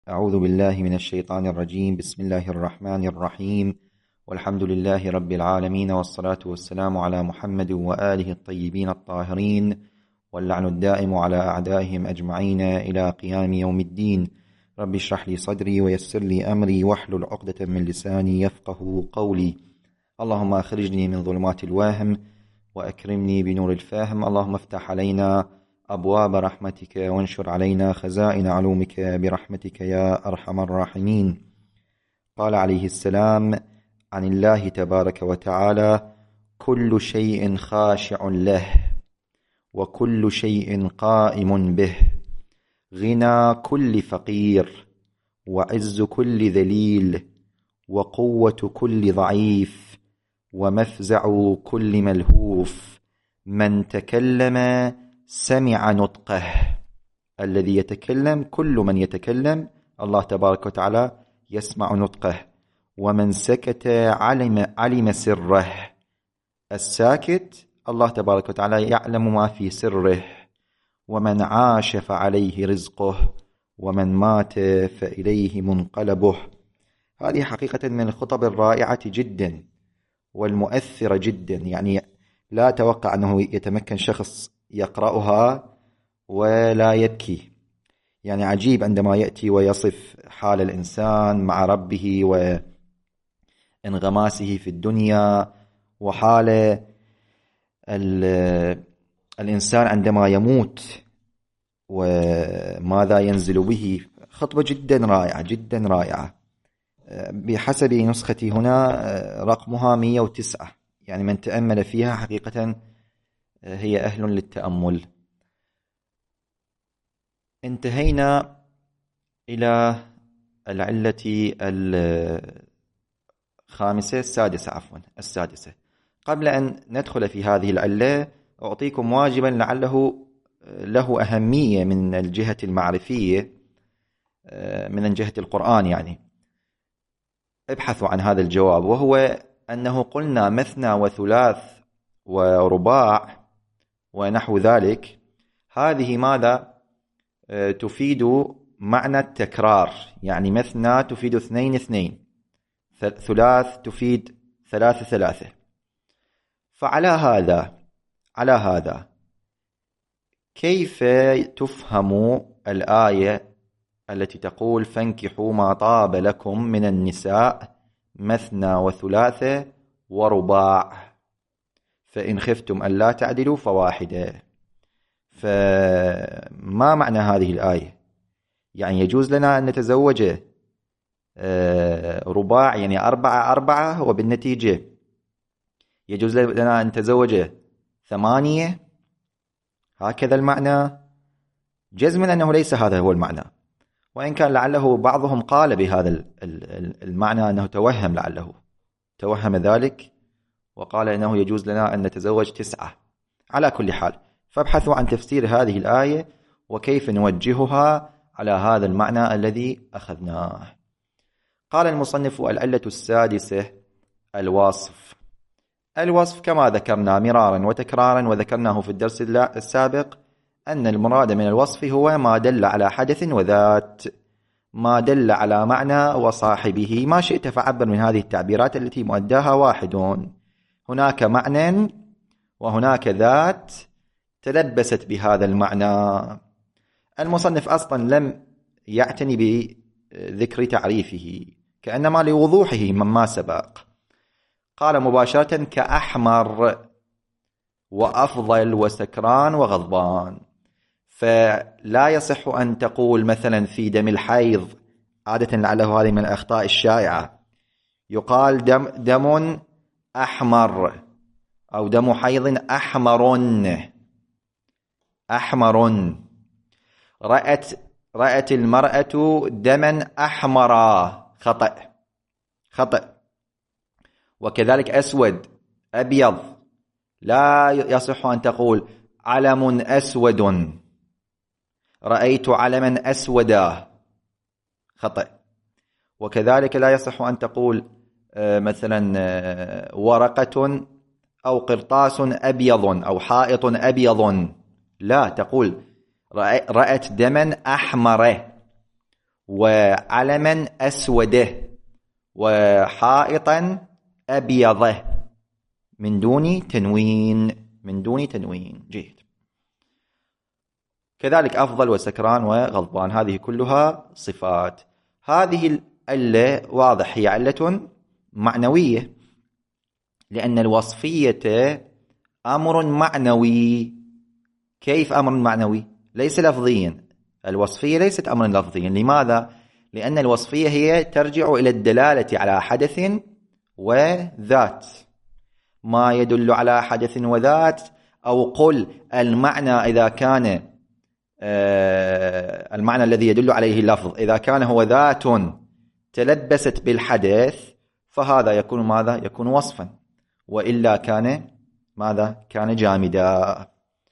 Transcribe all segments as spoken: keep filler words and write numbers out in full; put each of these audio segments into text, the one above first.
أعوذ بالله من الشيطان الرجيم. بسم الله الرحمن الرحيم، والحمد لله رب العالمين، والصلاة والسلام على محمد وآله الطيبين الطاهرين، واللعن الدائم على أعدائهم أجمعين إلى قيام يوم الدين. رب اشرح لي صدري ويسر لي أمري واحلل عقدة من لساني يفقه قولي. اللهم أخرجني من ظلمات الوهم وأكرمني بنور الفهم. اللهم افتح علينا أبواب رحمتك وانشر علينا خزائن علومك برحمتك يا أرحم الراحمين. قال عليه السلام عن الله تبارك وتعالى: كل شيء خاشع له وكل شيء قائم به، غنى كل فقير وعز كل ذليل وقوة كل ضعيف ومفزع كل ملهوف. من تكلم سمع نطقه. الذي يتكلم، كل من يتكلم الله تبارك وتعالى يسمع نطقه. ومن سكت علم, علم سره. الساكت الله تبارك وتعالى يعلم ما في سره. ومن عاش فعليه رزقه، ومن مات فإليه منقلبه. هذه حقيقة من الخطب الرائعة جدا والمؤثرة جدا، يعني لا أتوقع أنه يتمكن شخص يقرأها ولا يبكي. يعني عجيب عندما يأتي ويصف حال الإنسان مع ربه وانغماسه في الدنيا، وحال الإنسان عندما يموت وماذا ينزل به. خطبة جدا رائعة جدا رائعة. بحسب نسختي هنا رقمها مئة وتسعة، يعني من تأمل فيها حقيقة هي أهل للتأمل. انتهينا إلى العلة الخامسة السادسة عفوا السادسة. قبل أن ندخل في هذه العلة أعطيكم واجبا لعله له أهمية من الجهة المعرفية، من جهة القرآن. يعني ابحثوا عن هذا الجواب، وهو أنه قلنا مثنى وثلاث ورباع ونحو ذلك. هذه ماذا تفيد؟ معنى التكرار، يعني مثنى تفيد اثنين اثنين، ثلاث تفيد ثلاثة ثلاثة. فعلى هذا على هذا كيف تفهم الآية التي تقول: فانكحوا ما طاب لكم من النساء مثنى وثلاثة ورباع فإن خفتم ألا تعدلوا فواحدة؟ فما معنى هذه الآية؟ يعني يجوز لنا أن نتزوج رباع، يعني أربعة أربعة، وبالنتيجة يجوز لنا أن نتزوج ثمانية؟ هكذا المعنى؟ جزما أنه ليس هذا هو المعنى، وإن كان لعله بعضهم قال بهذا المعنى، أنه توهم لعله توهم ذلك وقال إنه يجوز لنا أن نتزوج تسعة. على كل حال، فابحثوا عن تفسير هذه الآية وكيف نوجهها على هذا المعنى الذي أخذناه. قال المصنف: العلة السادسة الوصف. الوصف كما ذكرنا مرارا وتكرارا، وذكرناه في الدرس السابق أن المراد من الوصف هو ما دل على حدث وذات، ما دل على معنى وصاحبه. ما شئت فعبر من هذه التعبيرات التي مؤداها واحد. هناك معنى وهناك ذات تلبست بهذا المعنى. المصنف أصلا لم يعتني بذكر تعريفه، كأنما لوضوحه مما سبق. قال مباشرة: كأحمر وأفضل وسكران وغضبان. فلا يصح أن تقول مثلا في دم الحيض، عادة لعله هذه من الأخطاء الشائعة، يقال دم, دم أحمر أو دم حيض أحمر أحمر. رأت رأت المرأة دما أحمرا، خطأ خطأ. وكذلك أسود أبيض، لا يصح أن تقول علم أسود، رأيت علما أسودا، خطأ. وكذلك لا يصح أن تقول مثلا ورقة أو قرطاس أبيض أو حائط أبيض، لا، تقول رأت دما أحمر. وعلما أسوده وحائطا أبيضه من دون تنوين من دون تنوين. جيد. كذلك أفضل وسكران وغضبان، هذه كلها صفات. هذه العلة واضح هي علة معنوية، لأن الوصفية أمر معنوي. كيف أمر معنوي؟ ليس لفظيا. الوصفية ليست أمرا لفظيا. لماذا؟ لأن الوصفية هي ترجع إلى الدلالة على حدث وذات، ما يدل على حدث وذات. أو قل المعنى إذا كان آه المعنى الذي يدل عليه اللفظ إذا كان هو ذات تلبست بالحدث فهذا يكون ماذا؟ يكون وصفا، وإلا كان ماذا؟ كان جامدا.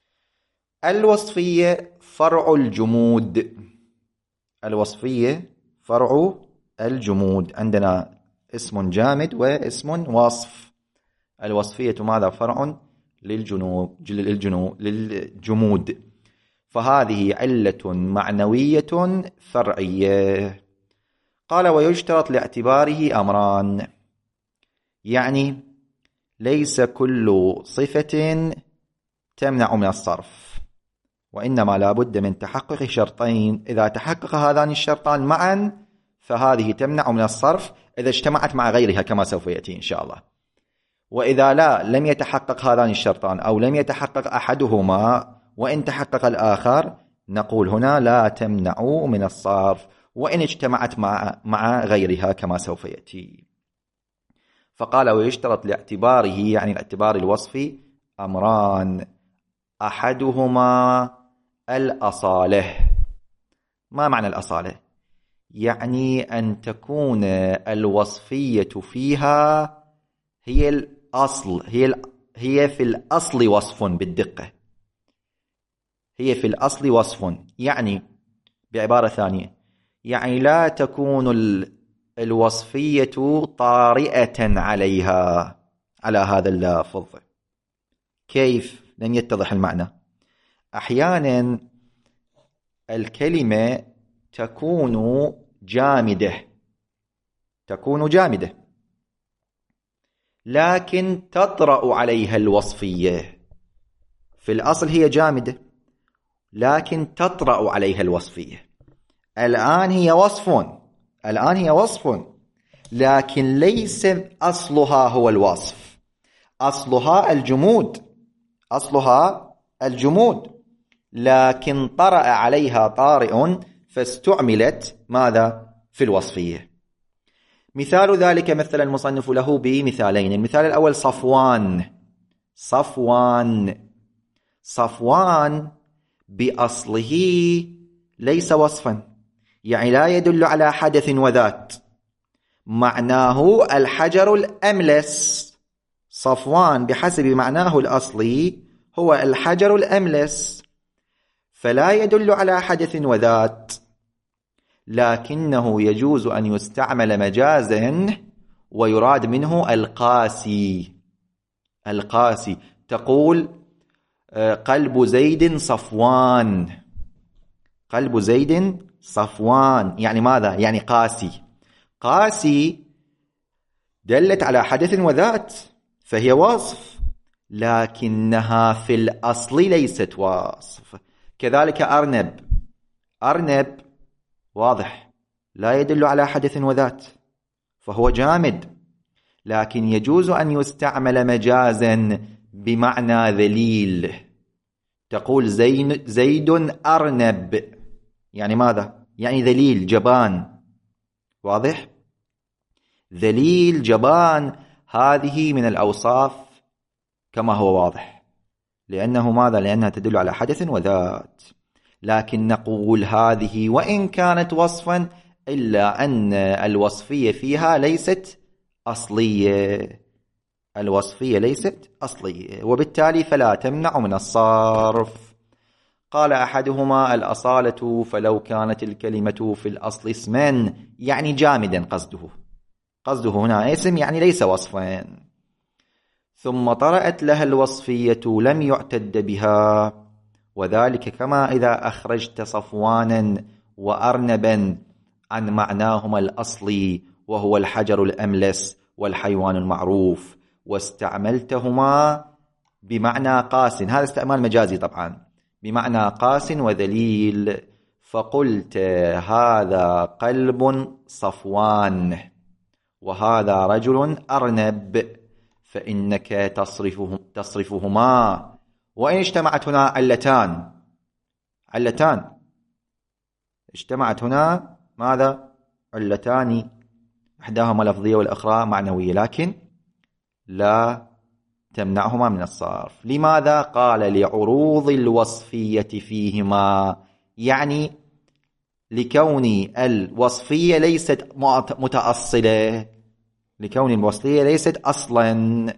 الوصفية فرع الجمود. الوصفية فرع الجمود. عندنا اسم جامد واسم وصف. الوصفية ماذا؟ فرع للجنود للجنود للجمود. فهذه علة معنوية فرعية. قال ويشترط لاعتباره أمران، يعني ليس كل صفة تمنع من الصرف، وإنما لا بد من تحقق شرطين. إذا تحقق هذان الشرطان معا فهذه تمنع من الصرف إذا اجتمعت مع غيرها كما سوف يأتي إن شاء الله. وإذا لا لم يتحقق هذان الشرطان أو لم يتحقق أحدهما وإن تحقق الآخر نقول هنا لا تمنع من الصرف، وإن اجتمعت مع مع غيرها كما سوف يأتي. فقال ويشترط لاعتباره، يعني الاعتبار الوصفي، أمران، أحدهما الأصالة. ما معنى الأصالة؟ يعني أن تكون الوصفية فيها هي الأصل، هي هي في الأصل وصف بالدقة، هي في الأصل وصف. يعني بعبارة ثانية، يعني لا تكون الوصفية طارئة عليها على هذا اللفظ. كيف؟ لن يتضح المعنى. أحيانا الكلمة تكون جامدة تكون جامدة لكن تطرأ عليها الوصفية. في الأصل هي جامدة لكن تطرأ عليها الوصفية. الآن هي وصف الآن هي وصف لكن ليس أصلها هو الوصف، أصلها الجمود أصلها الجمود لكن طرأ عليها طارئ فاستعملت ماذا؟ في الوصفية. مثال ذلك مثل المصنف له بمثالين. المثال الأول صفوان. صفوان صفوان بأصله ليس وصفا، يعني لا يدل على حدث وذات، معناه الحجر الأملس. صفوان بحسب معناه الأصلي هو الحجر الأملس، فلا يدل على حدث وذات، لكنه يجوز أن يستعمل مجازا ويراد منه القاسي. القاسي تقول قلب زيد صفوان، قلب زيد صفوان، يعني ماذا؟ يعني قاسي. قاسي دلت على حدث وذات فهي وصف، لكنها في الأصل ليست وصف. كذلك أرنب. أرنب واضح لا يدل على حدث وذات فهو جامد، لكن يجوز أن يستعمل مجازا بمعنى ذليل. تقول زين زيد أرنب، يعني ماذا؟ يعني ذليل جبان. واضح؟ ذليل جبان هذه من الأوصاف كما هو واضح، لأنه ماذا؟ لأنها تدل على حدث وذات. لكن نقول هذه وإن كانت وصفا إلا أن الوصفية فيها ليست أصلية، الوصفية ليست أصلية، وبالتالي فلا تمنع من الصرف. قال أحدهما الأصالة، فلو كانت الكلمة في الأصل اسما، يعني جامدا، قصده قصده هنا اسم يعني ليس وصفا، ثم طرأت لها الوصفية لم يعتد بها، وذلك كما إذا أخرجت صفوانا وأرنبا عن معناهما الأصلي وهو الحجر الأملس والحيوان المعروف، واستعملتهما بمعنى قاس، هذا استعمال مجازي طبعا، بمعنى قاس وذليل، فقلت هذا قلب صفوان وهذا رجل أرنب، فإنك تصرفهم تصرفهما. وإن اجتمعت هنا علتان علتان اجتمعت هنا ماذا؟ علتان، إحداهما لفظية والأخرى معنوية، لكن لا تمنعهما من الصرف. لماذا؟ قال لعروض الوصفية فيهما، يعني لكون الوصفية ليست متأصلة، لكون الوصفية ليست أصلا.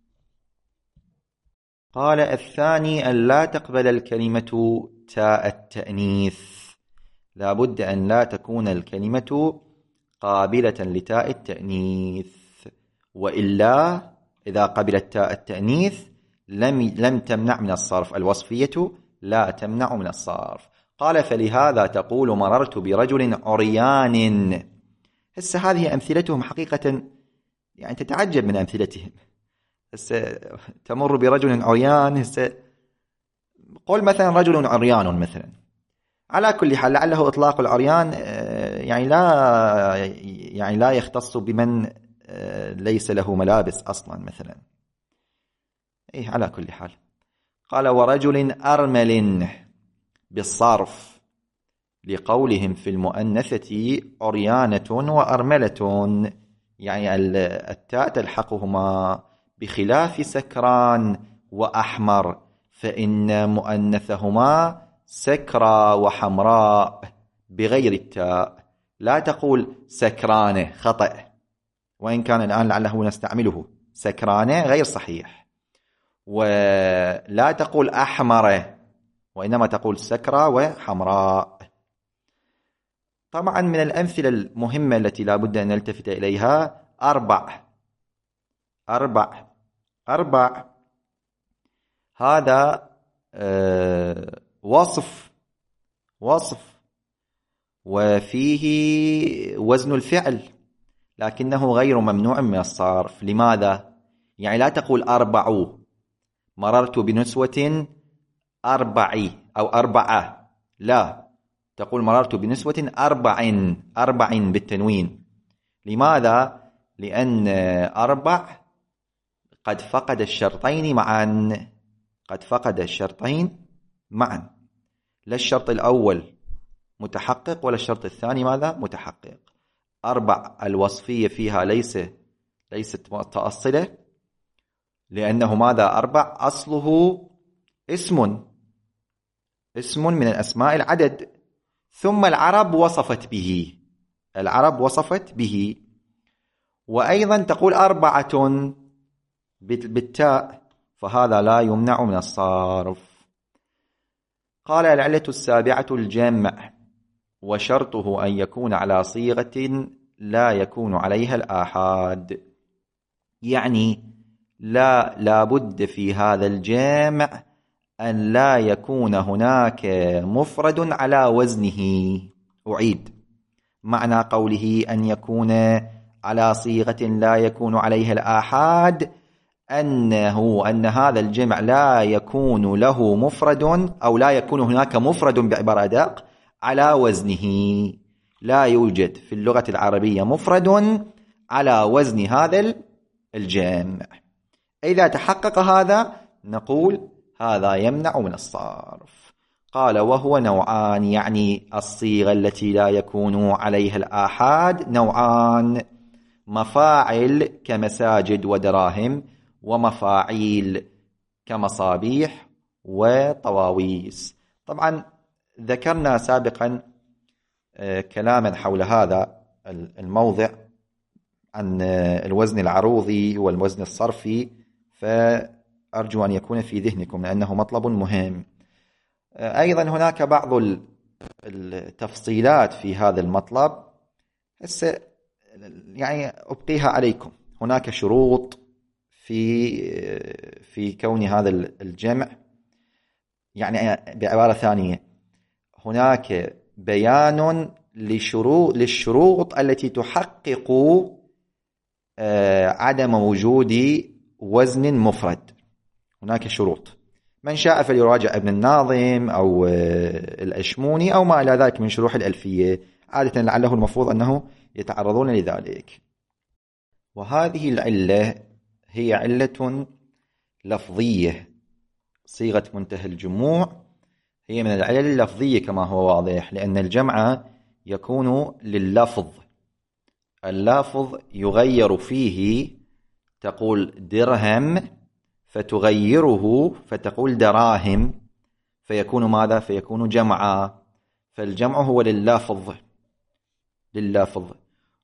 قال الثاني أن لا تقبل الكلمة تاء التأنيث، لا بد أن لا تكون الكلمة قابلة لتاء التأنيث، وإلا إذا قبلت تاء التأنيث لم لم تمنع من الصرف، الوصفية لا تمنع من الصرف. قال فلهذا تقول مررت برجل عريان. هسه هذه أمثلتهم حقيقة يعني تتعجب من أمثلتهم. هسه تمر برجل عريان، هسه قول مثلا رجل عريان مثلا، على كل حال لعله إطلاق العريان يعني لا يعني لا يختص بمن ليس له ملابس أصلا مثلا. إيه على كل حال. قال ورجل أرمل بالصرف، لقولهم في المؤنثة عريانة وأرملة، يعني التاء تلحقهما، بخلاف سكران وأحمر فإن مؤنثهما سكرى وحمراء بغير التاء. لا تقول سكرانة، خطأ، وإن كان الآن لعله نستعمله. سكرانة غير صحيح. ولا تقول أحمر، وإنما تقول سكرى وحمراء. طبعا من الأمثلة المهمة التي لا بد أن نلتفت إليها أربع أربع أربع هذا آه وصف وصف وفيه وزن الفعل، لكنه غير ممنوع من الصرف. لماذا؟ يعني لا تقول أربع، مررت بنسوة أربعي أو أربعة، لا، تقول مررت بنسوة أربع أربع بالتنوين. لماذا؟ لأن أربع قد فقد الشرطين معا، قد فقد الشرطين معا، لا الشرط الأول متحقق ولا الشرط الثاني ماذا؟ متحقق. أربع الوصفية فيها ليس ليست متأصلة، لأنه ماذا؟ أربع أصله اسم اسم من الأسماء العدد، ثم العرب وصفت به، العرب وصفت به. وأيضا تقول أربعة بالتاء، فهذا لا يمنع من الصرف. قال العلة السابعة الجمع، وشرطه أن يكون على صيغة لا يكون عليها الآحاد، يعني لا لابد في هذا الجمع أن لا يكون هناك مفرد على وزنه. أعيد معنى قوله أن يكون على صيغة لا يكون عليها الآحاد، أنه أن هذا الجمع لا يكون له مفرد، أو لا يكون هناك مفرد بعبارة أدق على وزنه. لا يوجد في اللغة العربية مفرد على وزن هذا الجمع. إذا تحقق هذا نقول هذا يمنع من الصرف. قال وهو نوعان، يعني الصيغة التي لا يكون عليها الآحاد نوعان: مفاعل كمساجد ودراهم، ومفاعيل كمصابيح وطواويس. طبعا ذكرنا سابقا كلاما حول هذا الموضع عن الوزن العروضي والوزن الصرفي، فأرجو أن يكون في ذهنكم لأنه مطلب مهم. أيضا هناك بعض التفصيلات في هذا المطلب، هسه يعني أبقيها عليكم. هناك شروط في في كون هذا الجمع، يعني بعبارة ثانية هناك بيان لشروط للشروط التي تحقق عدم وجود وزن مفرد. هناك شروط، من شاء فليراجع ابن الناظم أو الأشموني أو ما إلى ذلك من شروح الألفية، عادة لعله المفروض أنه يتعرضون لذلك. وهذه العلة هي علة لفظية. صيغة منتهى الجموع هي من العلل اللفظية كما هو واضح، لأن الجمع يكون لللفظ، اللفظ يغير فيه، تقول درهم فتغيره فتقول دراهم، فيكون ماذا؟ فيكون جمعا. فالجمع هو لللفظ لللفظ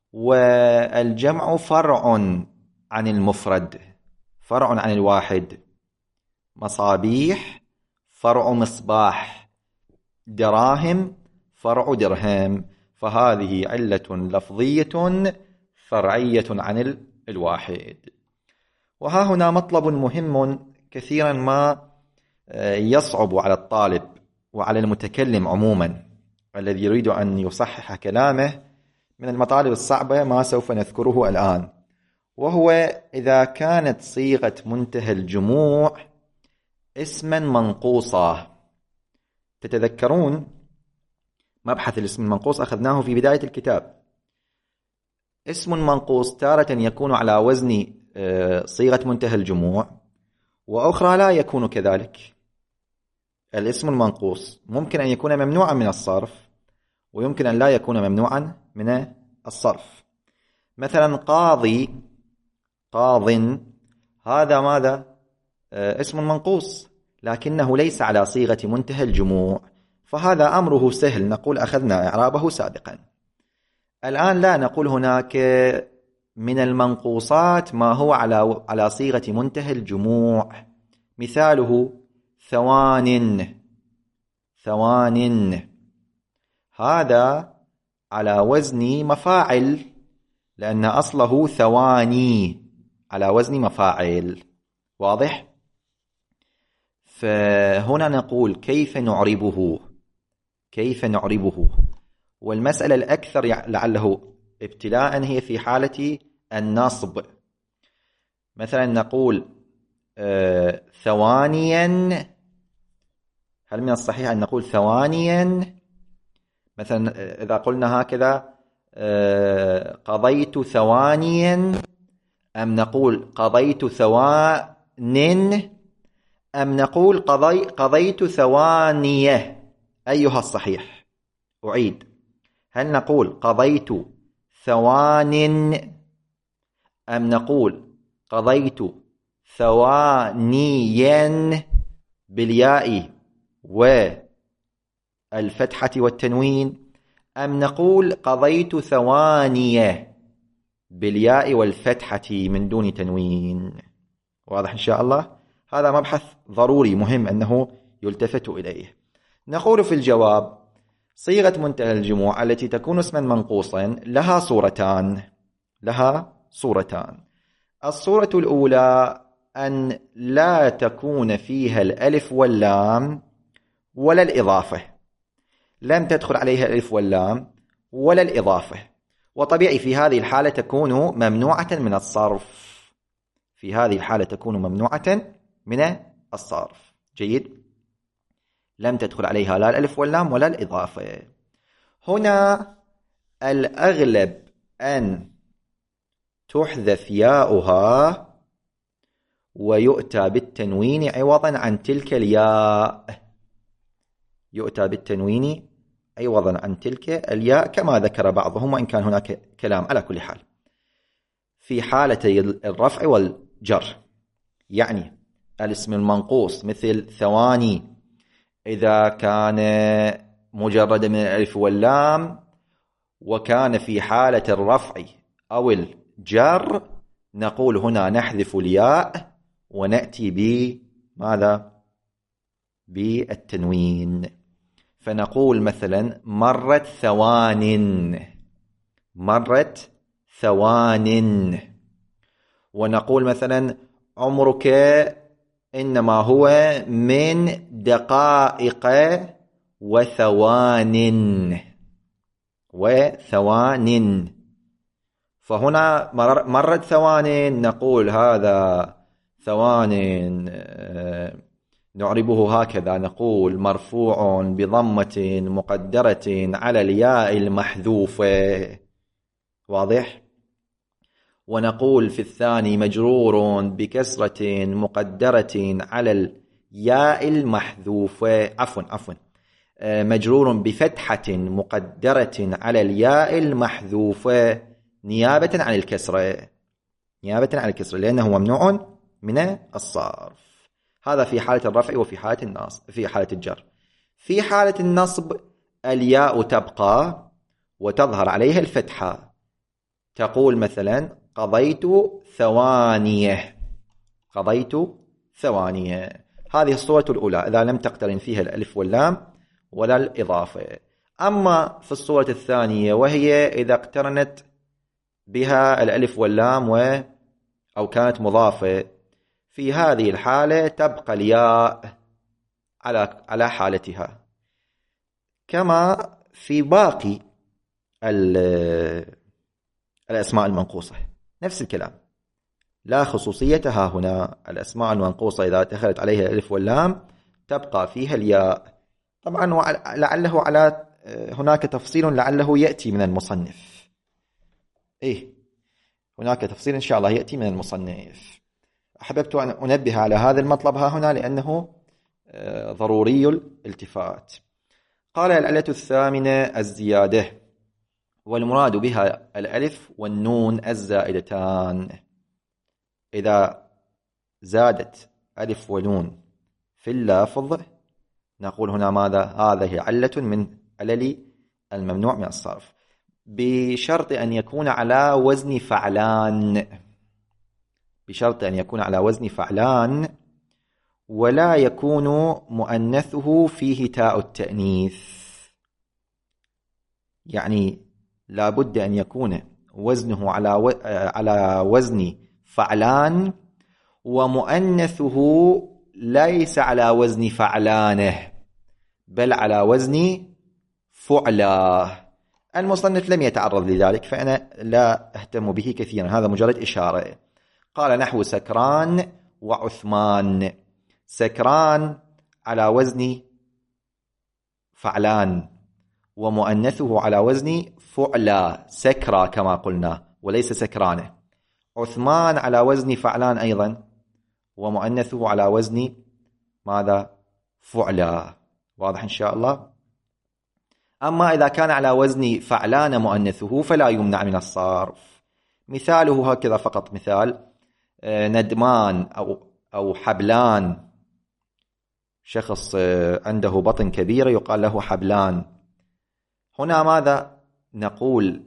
والجمع فرع عن المفرد، فرع عن الواحد. مصابيح فرع مصباح، دراهم فرع درهم، فهذه علة لفظية فرعية عن الواحد. وها هنا مطلب مهم كثيرا ما يصعب على الطالب وعلى المتكلم عموما الذي يريد أن يصحح كلامه، من المطالب الصعبة ما سوف نذكره الآن، وهو إذا كانت صيغة منتهى الجموع اسما منقوصا. تتذكرون مبحث الاسم المنقوص أخذناه في بداية الكتاب. اسم منقوص تارة يكون على وزن صيغة منتهى الجموع، وأخرى لا يكون كذلك. الاسم المنقوص ممكن أن يكون ممنوعا من الصرف، ويمكن أن لا يكون ممنوعا من الصرف. مثلا قاضي، قاض، هذا ماذا؟ اسم منقوص، لكنه ليس على صيغة منتهى الجموع، فهذا أمره سهل، نقول أخذنا إعرابه سابقا. الآن لا نقول هناك من المنقوصات ما هو على على صيغة منتهى الجموع. مثاله ثوان، ثوان هذا على وزن مفاعل، لأن أصله ثواني على وزن مفاعل. واضح؟ فهنا نقول كيف نعربه، كيف نعربه؟ والمسألة الأكثر لعله ابتلاء هي في حالة النصب. مثلا نقول آه ثوانيا، هل من الصحيح أن نقول ثوانيا؟ مثلا إذا قلنا هكذا آه قضيت ثوانيا، أم نقول قضيت ثوان، أم نقول قضي قضيت ثوانية؟ أيها الصحيح؟ أعيد، هل نقول قضيت ثوان، أم نقول قضيت ثوانيا بالياء والفتحة والتنوين، أم نقول قضيت ثوانية بالياء والفتحة من دون تنوين؟ واضح إن شاء الله؟ هذا مبحث ضروري مهم أنه يلتفت إليه. نقول في الجواب صيغة منتهى الجموع التي تكون اسما منقوصا لها صورتان، لها صورتان. الصورة الأولى أن لا تكون فيها الألف واللام ولا الإضافة، لم تدخل عليها الألف واللام ولا الإضافة، وطبيعي في هذه الحالة تكون ممنوعة من الصرف، في هذه الحالة تكون ممنوعة من الصرف. جيد، لم تدخل عليها لا الألف واللام ولا الإضافة. هنا الأغلب أن تحذف ياؤها ويؤتى بالتنوين عوضا عن تلك الياء، يؤتى بالتنوين عوضا عن تلك الياء كما ذكر بعضهم، وإن كان هناك كلام على كل حال في حالتي الرفع والجر. يعني الاسم المنقوص مثل ثواني إذا كان مجرد من الألف واللام وكان في حالة الرفع أو الجر، نقول هنا نحذف الياء ونأتي بماذا؟ بالتنوين. فنقول مثلا مرت ثوان، مرت ثوان. ونقول مثلا عمرك إنما هو من دقائق وثوان. وثوان. فهنا مرت ثوان نقول هذا ثوان نعربه هكذا، نقول مرفوع بضمة مقدرة على الياء المحذوفة. واضح؟ ونقول في الثاني مجرور بكسرة مقدرة على الياء المحذوفة، عفوا عفوا مجرور بفتحة مقدرة على الياء المحذوفة نيابة عن الكسرة، نيابة عن الكسرة لأنه ممنوع من الصرف. هذا في حالة الرفع وفي حالة النصب، في حالة الجر. في حالة النصب الياء تبقى وتظهر عليها الفتحة، تقول مثلا قضيت ثوانية، قضيت ثوانية. هذه الصورة الأولى إذا لم تقترن فيها الألف واللام ولا الإضافة. أما في الصورة الثانية وهي إذا اقترنت بها الألف واللام و أو كانت مضافة، في هذه الحالة تبقى الياء على على حالتها، كما في باقي الأسماء المنقوصة نفس الكلام، لا خصوصيتها هنا. الأسماء المنقوصة إذا دخلت عليها الألف واللام تبقى فيها الياء. طبعا لعله على هناك تفصيل لعله يأتي من المصنف، إيه هناك تفصيل إن شاء الله يأتي من المصنف. أحببت أن أنبه على هذا المطلب ها هنا لأنه ضروري الالتفات. قال العلة الثامنة الزيادة، والمراد بها الألف والنون الزائدتان. إذا زادت ألف ونون في اللافظ نقول هنا ماذا؟ هذه علة من علل الممنوع من الصرف، بشرط أن يكون على وزن فعلان، بشرط أن يكون على وزن فعلان ولا يكون مؤنثه فيه تاء التأنيث. يعني لا بد أن يكون وزنه على و... على وزن فعلان ومؤنثه ليس على وزن فعلانه بل على وزن فعلاه. المصنف لم يتعرض لذلك فأنا لا أهتم به كثيرا، هذا مجرد إشارة. قال نحو سكران وعثمان. سكران على وزن فعلان ومؤنثه على وزن فعلا، سكرى كما قلنا وليس سكرانه. عثمان على وزن فعلان أيضا ومؤنثه على وزن ماذا؟ فعلا. واضح إن شاء الله. أما إذا كان على وزن فعلان مؤنثه فلا يمنع من الصرف. مثاله هكذا فقط مثال، ندمان أو أو حبلان، شخص عنده بطن كبيرة يقال له حبلان. هنا ماذا نقول؟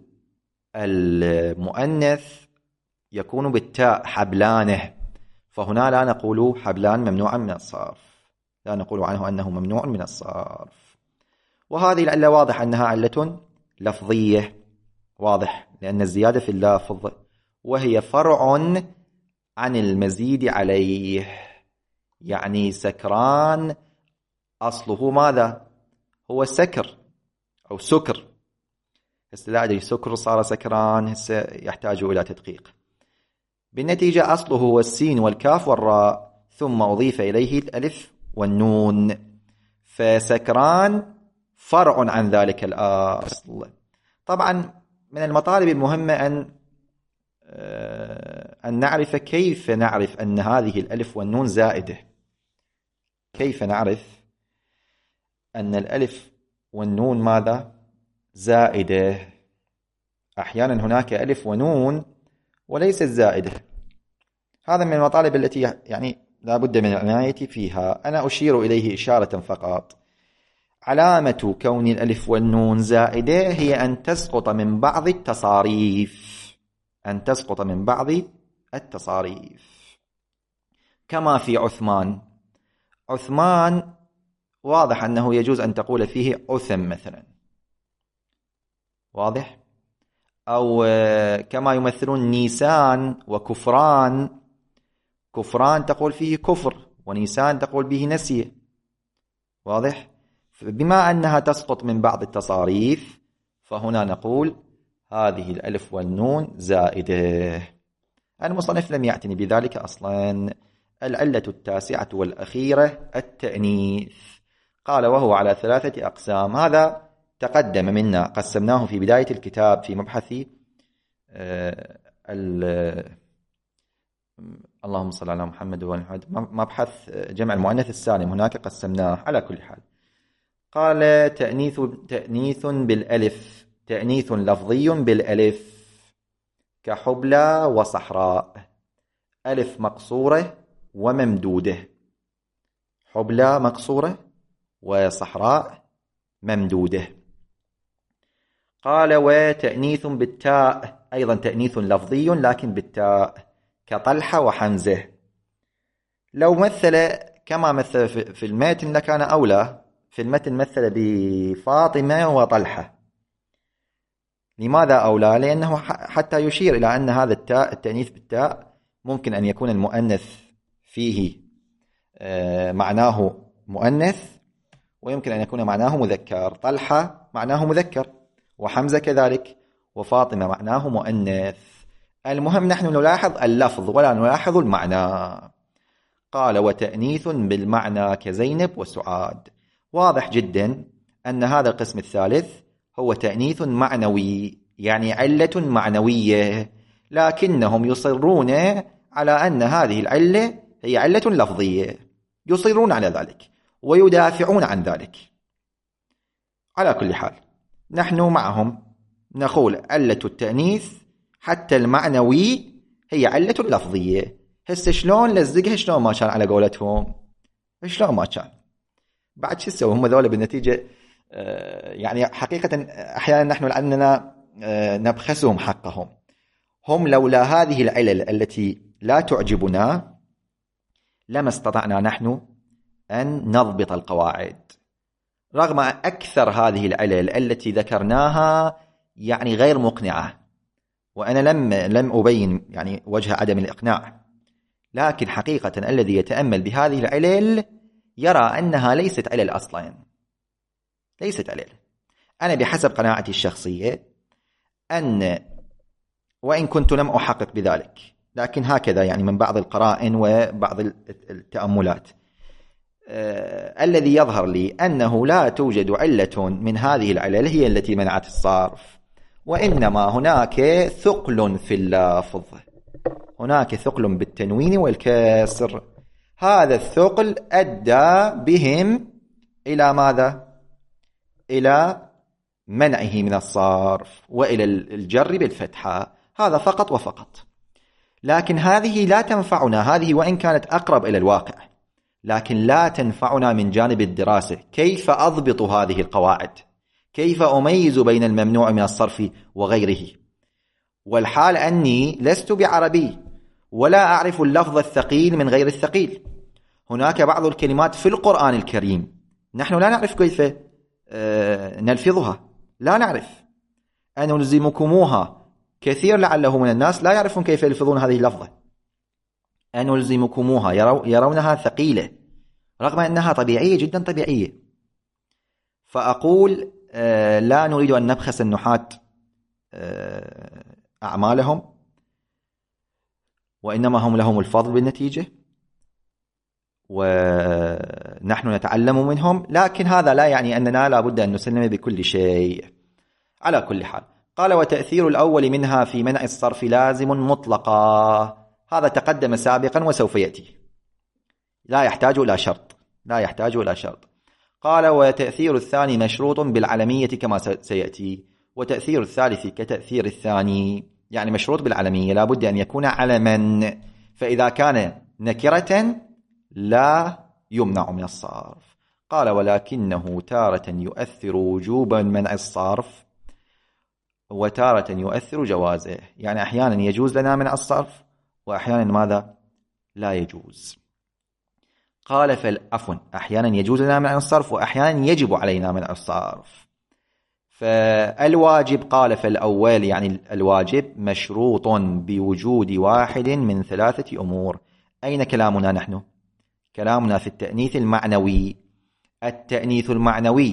المؤنث يكون بالتاء حبلانه، فهنا لا نقول حبلان ممنوعا من الصرف، لا نقول عنه أنه ممنوع من الصرف. وهذه العلة واضح أنها علة لفظية، واضح، لأن الزيادة في اللافظ وهي فرع عن المزيد عليه. يعني سكران أصله ماذا؟ هو سكر أو سكر، هسه لا أدري سكر صار سكران، هسه يحتاج إلى تدقيق. بالنتيجة أصله هو السين والكاف والراء ثم أضيف إليه الألف والنون، فسكران فرع عن ذلك الأصل. طبعا من المطالب المهمة أن أن نعرف كيف نعرف أن هذه الألف والنون زائدة. كيف نعرف أن الألف والنون ماذا؟ زائدة. أحيانا هناك ألف ونون وليست زائدة، هذا من المطالب التي يعني لا بد من العناية فيها. أنا أشير إليه إشارة فقط. علامة كون الألف والنون زائدة هي أن تسقط من بعض التصاريف، أن تسقط من بعض التصاريف، كما في عثمان. عثمان واضح أنه يجوز أن تقول فيه عثم مثلا، واضح؟ أو كما يمثلون نيسان وكفران، كفران تقول فيه كفر ونيسان تقول به نسي، واضح؟ بما أنها تسقط من بعض التصاريف فهنا نقول هذه الألف والنون زائدة. المصنف لم يعتني بذلك أصلا. العلة التاسعة والأخيرة التأنيث. قال وهو على ثلاثة أقسام. هذا تقدم منا، قسمناه في بداية الكتاب في مبحث اللهم صل على محمد وعلى محمد، مبحث جمع المؤنث السالم، هناك قسمناه. على كل حال قال تأنيث تأنيث بالألف، تأنيث لفظي بالألف كحبلى وصحراء، ألف مقصورة وممدودة، حبلى مقصورة وصحراء ممدودة. قال وتأنيث بالتاء، أيضا تأنيث لفظي لكن بالتاء كطلحة وحمزة. لو مثل كما مثل في المتن لكان أولى. في المتن مثل بفاطمة وطلحة. لماذا أولى؟ لأنه حتى يشير إلى أن هذا التاء، التأنيث بالتاء، ممكن أن يكون المؤنث فيه معناه مؤنث، ويمكن أن يكون معناه مذكر. طلحة معناه مذكر، وحمزة كذلك، وفاطمة معناه مؤنث. المهم نحن نلاحظ اللفظ ولا نلاحظ المعنى. قال وتأنيث بالمعنى كزينب وسعاد. واضح جدا أن هذا القسم الثالث هو تأنيث معنوي، يعني علة معنوية، لكنهم يصرون على أن هذه العلة هي علة لفظية، يصرون على ذلك ويدافعون عن ذلك. على كل حال نحن معهم نقول علة التأنيث حتى المعنوي هي علة لفظية. هسه شلون لزقها؟ شلون ما كان على قولتهم؟ شلون ما كان؟ بعد شو يسوي هم ذولا بالنتيجة؟ آه يعني حقيقة أحيانا نحن لأننا آه نبخسهم حقهم. هم لولا هذه العلل التي لا تعجبنا لما استطعنا نحن أن نضبط القواعد، رغم أكثر هذه العلل التي ذكرناها يعني غير مقنعة، وأنا لم لم أبين يعني وجه عدم الإقناع، لكن حقيقة الذي يتأمل بهذه العلل يرى أنها ليست علل أصلا، ليست علل. أنا بحسب قناعتي الشخصية أن، وإن كنت لم أحقق بذلك، لكن هكذا يعني من بعض القرائن وبعض التأملات، آه الذي يظهر لي أنه لا توجد علة من هذه العلل هي التي منعت الصرف، وإنما هناك ثقل في اللفظ، هناك ثقل بالتنوين والكسر. هذا الثقل أدى بهم إلى ماذا؟ إلى منعه من الصرف وإلى الجر بالفتحة، هذا فقط وفقط. لكن هذه لا تنفعنا، هذه وإن كانت أقرب إلى الواقع، لكن لا تنفعنا من جانب الدراسة. كيف أضبط هذه القواعد؟ كيف أميز بين الممنوع من الصرف وغيره؟ والحال أني لست بعربي ولا أعرف اللفظ الثقيل من غير الثقيل. هناك بعض الكلمات في القرآن الكريم نحن لا نعرف كيف نلفظها، لا نعرف. أن نلزمكموها، كثير لعله من الناس لا يعرفون كيف يلفظون هذه اللفظة. أن نلزمكموها يرونها ثقيلة رغم أنها طبيعية جدا طبيعية. فأقول لا نريد أن نبخس النحاة أعمالهم، وإنما هم لهم الفضل بالنتيجة ونحن نتعلم منهم، لكن هذا لا يعني أننا لا بد أن نسلم بكل شيء. على كل حال قال وتأثير الأول منها في منع الصرف لازم مطلقا. هذا تقدم سابقا وسوف يأتي، لا يحتاج إلى شرط، لا يحتاج إلى شرط. قال وتأثير الثاني مشروط بالعلمية كما سيأتي، وتأثير الثالث كتأثير الثاني، يعني مشروط بالعلمية، لا بد أن يكون علما، فإذا كان نكرة لا يمنع من الصرف. قال ولكنه تارة يؤثر وجوبا منع الصرف وتارة يؤثر جوازه، يعني أحيانا يجوز لنا منع الصرف وأحيانا ماذا؟ لا يجوز. قال فالعفو أحيانا يجوز لنا منع الصرف وأحيانا يجب علينا منع الصرف. فالواجب قال فالأول يعني الواجب مشروط بوجود واحد من ثلاثة أمور. أين كلامنا نحن؟ كلامنا في التأنيث المعنوي. التأنيث المعنوي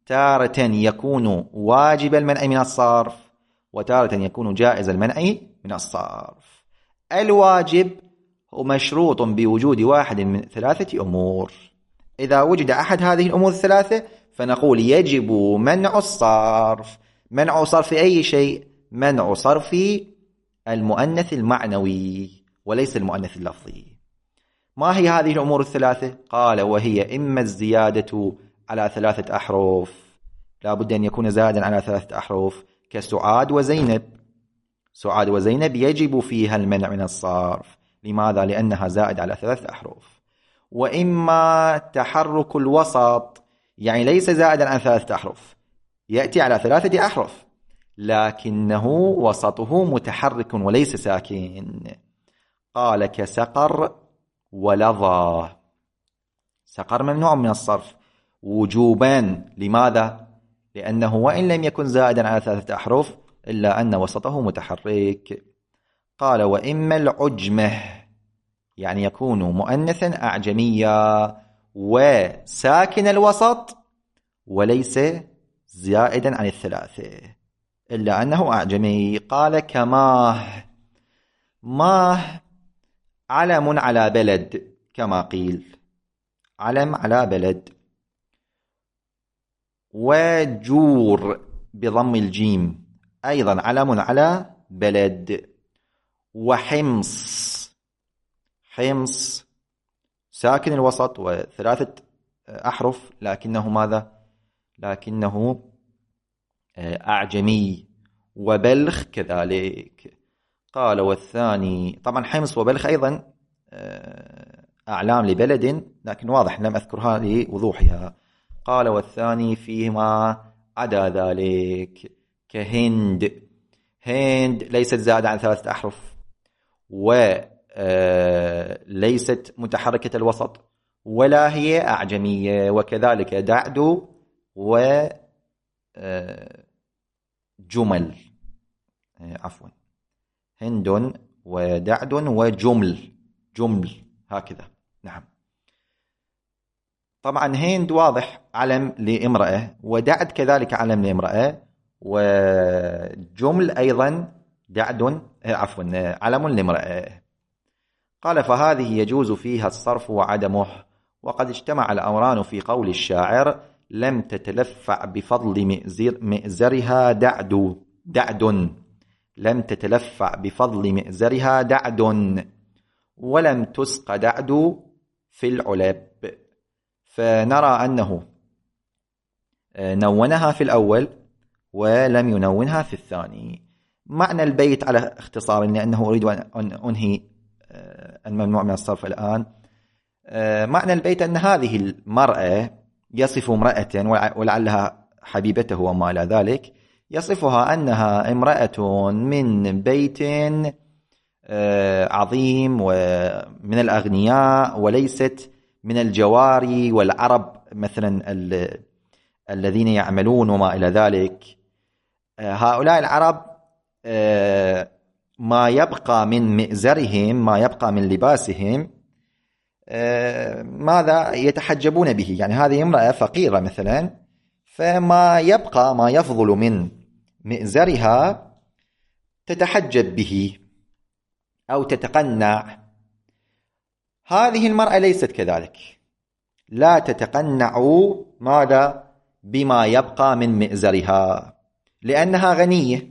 تارة يكون واجب المنع من الصرف وتارة يكون جائز المنع من الصرف. الواجب هو مشروط بوجود واحد من ثلاثة أمور. إذا وجد أحد هذه الأمور الثلاثة فنقول يجب منع الصرف. منع صرف أي شيء؟ منع صرف المؤنث المعنوي وليس المؤنث اللفظي. ما هي هذه الأمور الثلاثة؟ قال وهي إما الزيادة على ثلاثة أحرف، لا بد أن يكون زائدا على ثلاثة أحرف كسعاد وزينب. سعاد وزينب يجب فيها المنع من الصرف. لماذا؟ لأنها زائد على ثلاثة أحرف. وإما تحرك الوسط، يعني ليس زائدا على ثلاثة أحرف، يأتي على ثلاثة أحرف لكنه وسطه متحرك وليس ساكن. قال كسقر ولظى. سقر ممنوع من الصرف وجوبا. لماذا؟ لأنه وإن لم يكن زائدا على ثلاثة أحرف إلا أن وسطه متحرك. قال وإما العجمة، يعني يكون مؤنثا أعجميا وساكن الوسط وليس زائدا عن الثلاثة إلا أنه أعجمي. قال كماه. ماه علم على بلد كما قيل، علم على بلد. وجور بضم الجيم أيضا علم على بلد. وحمص، حمص ساكن الوسط وثلاثة أحرف لكنه ماذا؟ لكنه أعجمي. وبلخ كذلك. قال والثاني، طبعا حمص وبلخ أيضا أعلام لبلد لكن واضح لم أذكرها لوضوحها. قال والثاني فيما عدا ذلك كهند. هند ليست زائدة عن ثلاثة أحرف وليست متحركة الوسط ولا هي أعجمية. وكذلك دعدو وجمل، عفوا هند ودعد وجمل، جمل هكذا. نعم. طبعا هند واضح علم لامرأة، ودعد كذلك علم لامرأة، وجمل أيضا دعد عفوا علم لامرأة. قال فهذه يجوز فيها الصرف وعدمه. وقد اجتمع الأمران في قول الشاعر لم تتلفع بفضل مئزر مئزرها دعد دعد لم تتلفع بفضل مئزرها دعد ولم تسق دعد في العلب. فنرى أنه نونها في الأول ولم ينونها في الثاني. معنى البيت على اختصار لأنه أريد أن أنهي الممنوع من الصرف الآن. معنى البيت أن هذه المرأة يصف امرأة ولعلها حبيبته وما إلى ذلك، يصفها أنها امرأة من بيت عظيم ومن الأغنياء وليست من الجواري والعرب مثلا الذين يعملون وما إلى ذلك. هؤلاء العرب ما يبقى من مئزرهم، ما يبقى من لباسهم، ماذا يتحجبون به. يعني هذه امرأة فقيرة مثلا، فما يبقى ما يفضل من مئزرها تتحجب به أو تتقنع. هذه المرأة ليست كذلك، لا تتقنع ماذا بما يبقى من مئزرها لأنها غنية.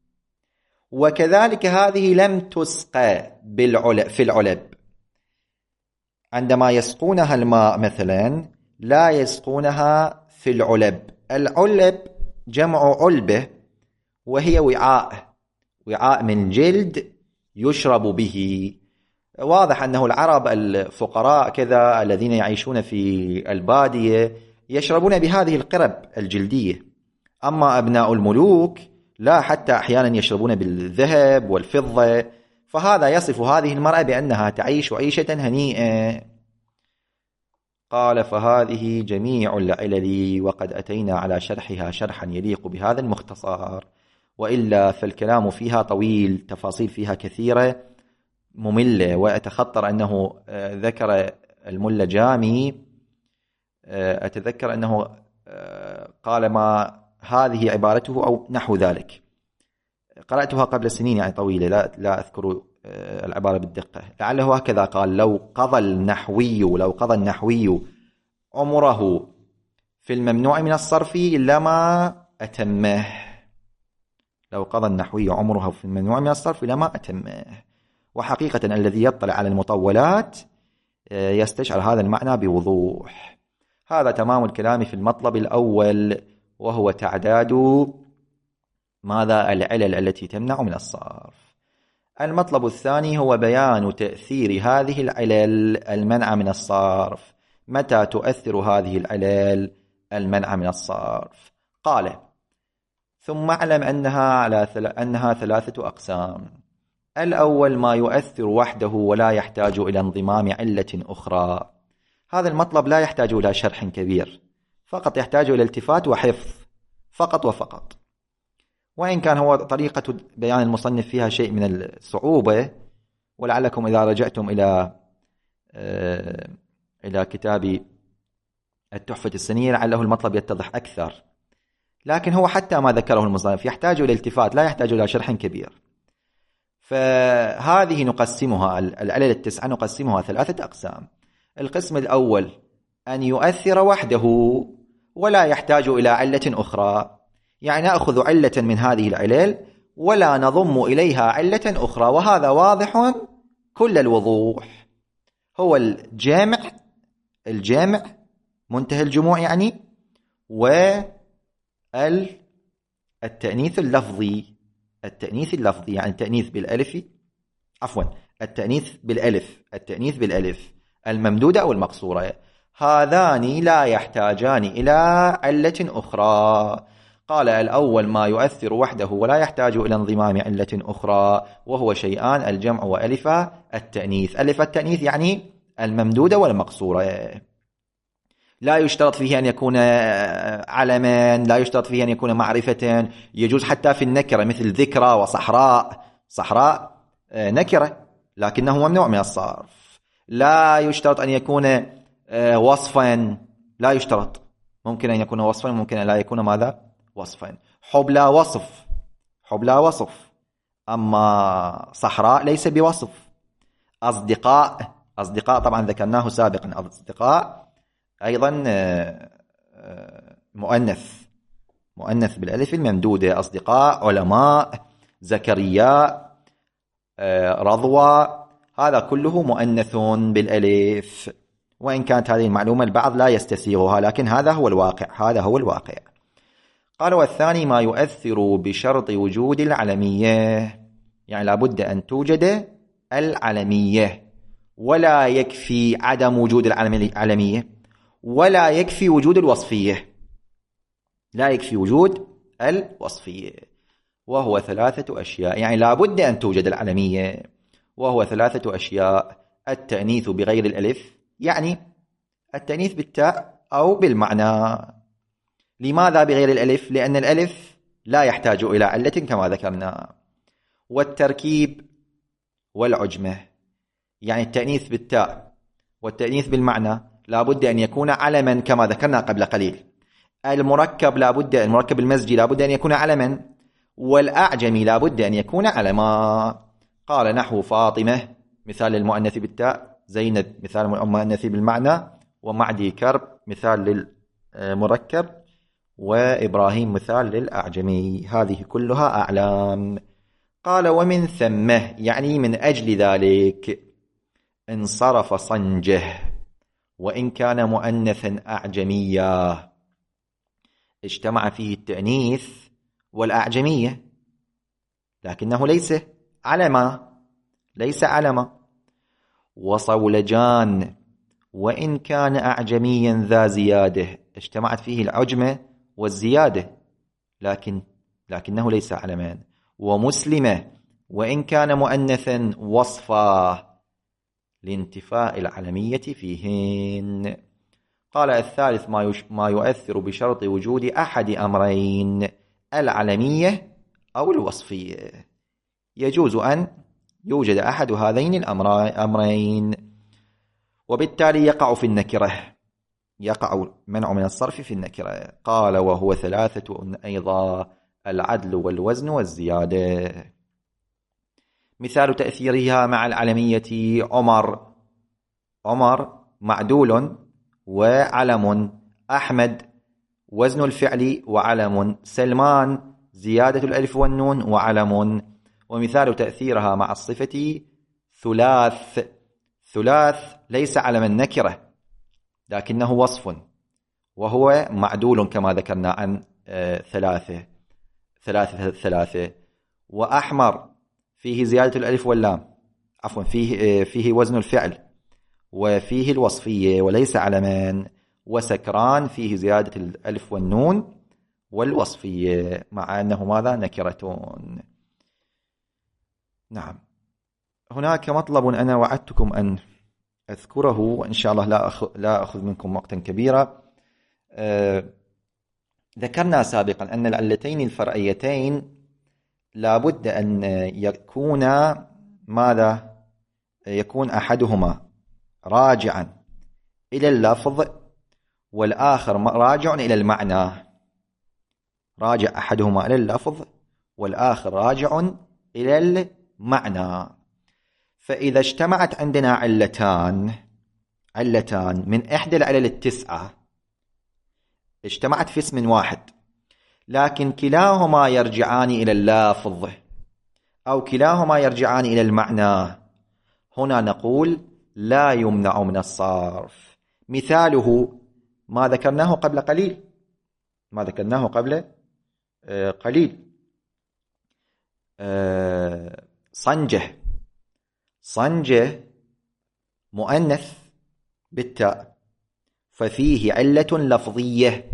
وكذلك هذه لم تسقى بالعلب في العلب. عندما يسقونها الماء مثلا لا يسقونها في العلب. العلب جمع علبة وهي وعاء، وعاء من جلد يشرب به. واضح أنه العرب الفقراء كذا الذين يعيشون في البادية يشربون بهذه القرب الجلدية. أما أبناء الملوك لا، حتى أحيانا يشربون بالذهب والفضة. فهذا يصف هذه المرأة بأنها تعيش عيشة هنيئة. قال فهذه جميع العلل وقد أتينا على شرحها شرحا يليق بهذا المختصر، وإلا فالكلام فيها طويل، تفاصيل فيها كثيرة مملة. وأتخطر أنه ذكر الملا جامي، أتذكر أنه قال ما هذه عبارته أو نحو ذلك. قرأتها قبل سنين يعني طويلة، لا, لا أذكر العبارة بالدقة. لعله هكذا قال: لو قضى النحوي لو قضى النحوي عمره في الممنوع من الصرف لما أتمه. لو قضى النحوي عمره في الممنوع من الصرف لما أتمه. وحقيقة الذي يطلع على المطولات يستشعر هذا المعنى بوضوح. هذا تمام الكلام في المطلب الأول، وهو تعداد ماذا العلل التي تمنع من الصرف. المطلب الثاني هو بيان تأثير هذه العلل المنع من الصرف. متى تؤثر هذه العلل المنع من الصرف؟ قال: ثم اعلم أنها, على ثل... أنها ثلاثة أقسام. الأول ما يؤثر وحده ولا يحتاج إلى انضمام علة أخرى. هذا المطلب لا يحتاج إلى شرح كبير، فقط يحتاج إلى التفات وحفظ فقط وفقط. وإن كان هو طريقة بيان المصنف فيها شيء من الصعوبة، ولعلكم إذا رجعتم إلى إلى كتاب التحفة السنية لعله المطلب يتضح أكثر. لكن هو حتى ما ذكره المصنف يحتاج إلى التفات، لا يحتاج إلى شرح كبير. فهذه نقسمها، العلل التسعة نقسمها ثلاثة أقسام. القسم الأول أن يؤثر وحده ولا يحتاج إلى علة أخرى، يعني نأخذ علة من هذه العلل ولا نضم إليها علة أخرى، وهذا واضح كل الوضوح. هو الجامع الجامع منتهى الجموع يعني، والتأنيث اللفظي التأنيث اللفظي يعني التأنيث بالألف عفوا التأنيث بالألف التأنيث بالألف الممدودة أو المقصورة. هذان لا يحتاجان إلى علة أخرى. قال: الأول ما يؤثر وحده ولا يحتاج إلى انضمام علة أخرى، وهو شيئان: الجمع وألف التأنيث. ألف التأنيث يعني الممدودة والمقصورة. لا يشترط فيه أن يكون علما، لا يشترط فيه أن يكون معرفة، يجوز حتى في النكرة مثل ذكرى وصحراء. صحراء نكرة لكنه ممنوع من الصرف. لا يشترط أن يكون وصفا، لا يشترط، ممكن أن يكون وصفا، ممكن أن لا يكون ماذا؟ وصفا. حبلى وصف حبلى وصف أما صحراء ليس بوصف. أصدقاء أصدقاء طبعا ذكرناه سابقا، أصدقاء أيضا مؤنث مؤنث بالألف الممدودة. أصدقاء، علماء، زكرياء، رضوى، هذا كله مؤنث بالألف. وإن كانت هذه المعلومة البعض لا يستسيغها، لكن هذا هو الواقع هذا هو الواقع. قال: والثاني ما يؤثر بشرط وجود العلمية، يعني لابد أن توجد العلمية، ولا يكفي عدم وجود العلمية، ولا يكفي وجود الوصفية لا يكفي وجود الوصفية وهو ثلاثة أشياء. يعني لابد أن توجد العلمية وهو ثلاثة أشياء: التأنيث بغير الألف، يعني التأنيث بالتاء أو بالمعنى. لماذا بغير الألف؟ لأن الألف لا يحتاج إلى علة كما ذكرنا. والتركيب والعجمة، يعني التأنيث بالتاء والتأنيث بالمعنى لابد أن يكون علما كما ذكرنا قبل قليل. المركب لابد المركب المزجي لابد أن يكون علما، والأعجمي لابد أن يكون علما. قال: نحو فاطمة مثال للمؤنث بالتاء، زينب مثال للمؤنث بالمعنى، ومعدي كرب مثال للمركب، وإبراهيم مثال للأعجمي. هذه كلها أعلام. قال: ومن ثم، يعني من أجل ذلك، انصرف صنجه وإن كان مؤنثا أعجميا، اجتمع فيه التأنيث والأعجمية لكنه ليس علما ليس علما. وصولجان وإن كان أعجميا ذا زيادة، اجتمعت فيه العجمة والزيادة لكن لكنه ليس علما. ومسلمة وإن كان مؤنثا وصفا لانتفاء العلمية فيهن. قال: الثالث ما, يش... ما يؤثر بشرط وجود أحد أمرين: العلمية أو الوصفية. يجوز أن يوجد أحد هذين الأمرين، وبالتالي يقع في النكرة يقع منع من الصرف في النكرة. قال وهو ثلاثة أيضا: العدل والوزن والزيادة. مثال تأثيرها مع العلمية: عمر، عمر معدول وعلم. أحمد وزن الفعل وعلم. سلمان زيادة الألف والنون وعلم. ومثال تأثيرها مع الصفة: ثلاث، ثلاث ليس علما نكرة لكنه وصف، وهو معدول كما ذكرنا عن ثلاثة، ثلاثة ثلاثة. وأحمر فيه زيادة الألف واللام، عفوا فيه فيه وزن الفعل وفيه الوصفية وليس علما. وسكران فيه زيادة الألف والنون والوصفية مع أنه ماذا؟ نكرتون. نعم. هناك مطلب أنا وعدتكم أن أذكره، وإن شاء الله لا أخذ, لا أخذ منكم وقتا كبيرا. أه ذكرنا سابقا أن العلتين الفرعيتين لابد أن يكون ماذا؟ يكون أحدهما راجعا إلى اللفظ والآخر راجع إلى المعنى. راجع أحدهما إلى اللفظ والآخر راجع إلى المعنى. فإذا اجتمعت عندنا علتان، علتان من إحدى العلل التسعة، اجتمعت في اسم واحد لكن كلاهما يرجعان إلى اللفظ أو كلاهما يرجعان إلى المعنى، هنا نقول لا يمنع من الصرف. مثاله ما ذكرناه قبل قليل، ما ذكرناه قبل قليل صنجة، صنجة مؤنث بالتاء ففيه علة لفظية،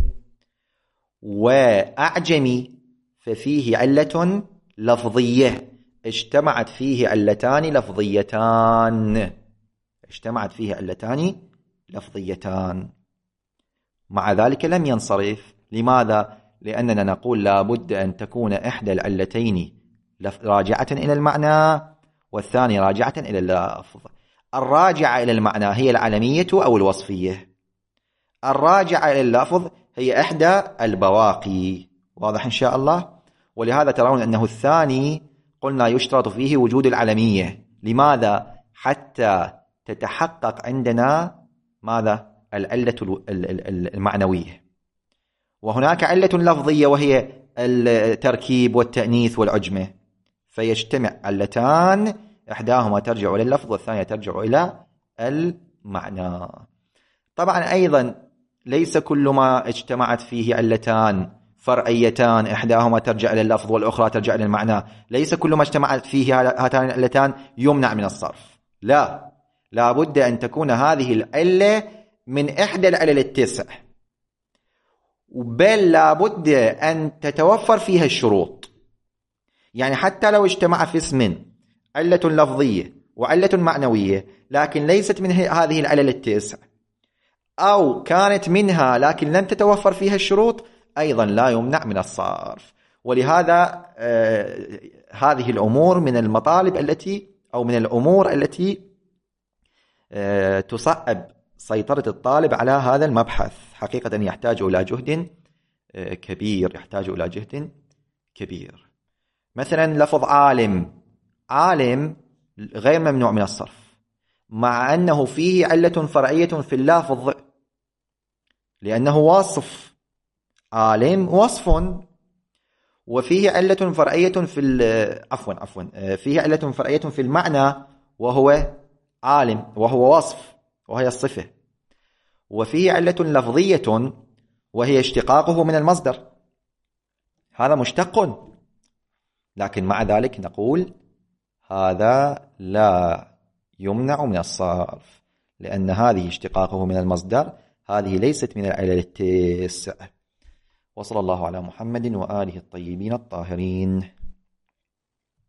وأعجمي ففيه علة لفظية، اجتمعت فيه علتان لفظيتان، اجتمعت فيه علتان لفظيتان، مع ذلك لم ينصرف. لماذا؟ لأننا نقول لابد أن تكون إحدى العلتين راجعة إلى المعنى والثانية راجعة إلى اللفظ. الراجعة إلى المعنى هي العلمية أو الوصفية، الراجعة إلى اللفظ هي إحدى البواقي. واضح إن شاء الله؟ ولهذا ترون أنه الثاني قلنا يشترط فيه وجود العلمية. لماذا؟ حتى تتحقق عندنا ماذا؟ العلة المعنوية. وهناك علة لفظية وهي التركيب والتأنيث والعجمة، فيجتمع علتان إحداهما ترجع إلى اللفظ والثانية ترجع إلى المعنى. طبعا أيضا ليس كل ما اجتمعت فيه علتان فرعيتان إحداهما ترجع إلى اللفظ والأخرى ترجع إلى المعنى، ليس كل ما اجتمعت فيه هاتان العلتان يمنع من الصرف، لا، لابد أن تكون هذه العلة من إحدى العلل التسع، بل لابد أن تتوفر فيها الشروط. يعني حتى لو اجتمع في اسم علة لفظية وعلة معنوية لكن ليست من هذه العلل التسع، أو كانت منها لكن لم تتوفر فيها الشروط، أيضا لا يمنع من الصرف. ولهذا آه هذه الأمور من المطالب التي أو من الأمور التي آه تصعب سيطرة الطالب على هذا المبحث. حقيقة يحتاج إلى جهد آه كبير، يحتاج إلى جهد كبير. مثلا لفظ عالم، عالم غير ممنوع من الصرف مع أنه فيه علة فرعية في اللفظ لأنه وصف، عالم وصف، وفيه علة فرعية في عفوا عفوا فيه علة فرعية في المعنى وهو عالم وهو وصف وهي الصفة، وفيه علة لفظية وهي اشتقاقه من المصدر، هذا مشتق، لكن مع ذلك نقول هذا لا يمنع من الصرف لأن هذه اشتقاقه من المصدر، هذه ليست من العلل التسع. وصلى الله على محمد وآله الطيبين الطاهرين.